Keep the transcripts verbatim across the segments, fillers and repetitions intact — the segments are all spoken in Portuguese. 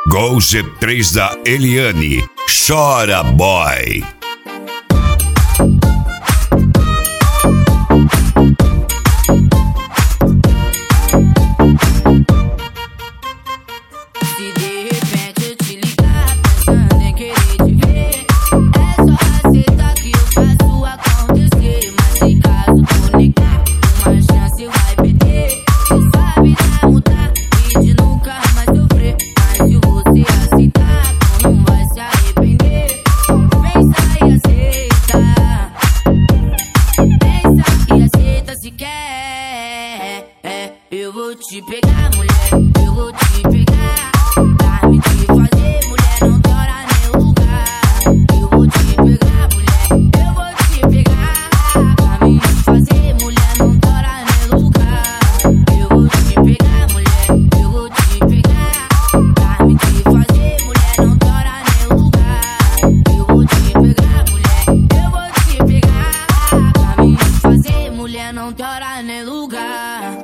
Gol G três da Eliane. Chora, boy. Se de repente eu te ligar pensando em querer te ver, é só aceitar que eu faço acontecer. Mas se caso tu negar, uma chance vai perder. Se sua vida mudar e de nunca mais sofrer, mas se você aceitar, tu não vai se arrepender. Pensa e aceita, pensa e aceita se quer. É, eu vou te pegar, mulher, eu vou te pegar. Pra me te fazer, mulher, não tem hora nem lugar. Eu vou te pegar, mulher, eu vou te pegar. Pra me fazer, mulher, não tem hora nem lugar. Eu vou te pegar, mulher, eu vou te pegar. Pra me te fazer, mulher, não tem hora nem lugar. Eu vou te pegar, mulher, eu vou te pegar. Pra me fazer, mulher, não tem hora nem lugar.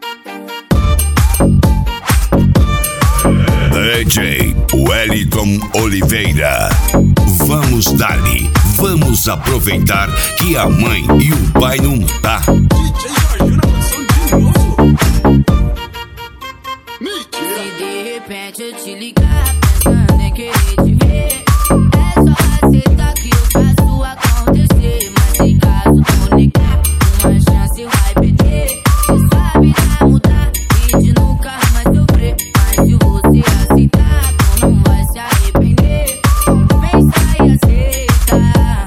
D J Wellington Oliveira. Vamos dali, vamos aproveitar que a mãe e o pai não tá. D J Jorginho na produção de novo. Se de repente eu te ligar pensando em querer te ver, é só aceitar que eu faço acontecer. Mas se caso tu negar, uma chance vai perder. Se sua vida mudar e de nunca mais sofrer, mas se você aceitar, tu não vai se arrepender. Pensa e aceita,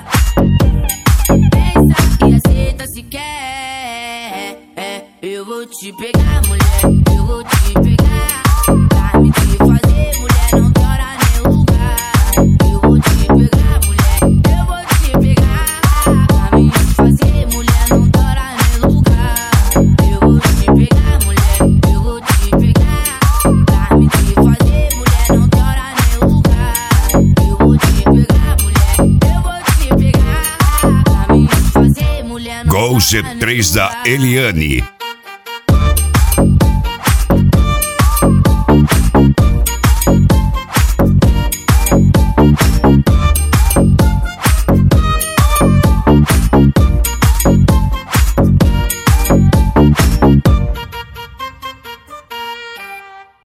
pensa e aceita se quer. É, eu vou te pegar, mulher, eu vou te pegar. Pra me te fazer, mulher, não tem hora nem lugar. Eu vou te pegar, mulher, eu vou te pegar. Pra me fazer, mulher, não tem hora nem lugar. Eu vou te pegar, mulher, eu vou te pegar. Pra me te fazer, mulher, não tem hora nem lugar. Eu vou te pegar, mulher, eu vou te pegar. Pra me fazer, mulher, não tem hora nem lugar. Gol G três da Eliane.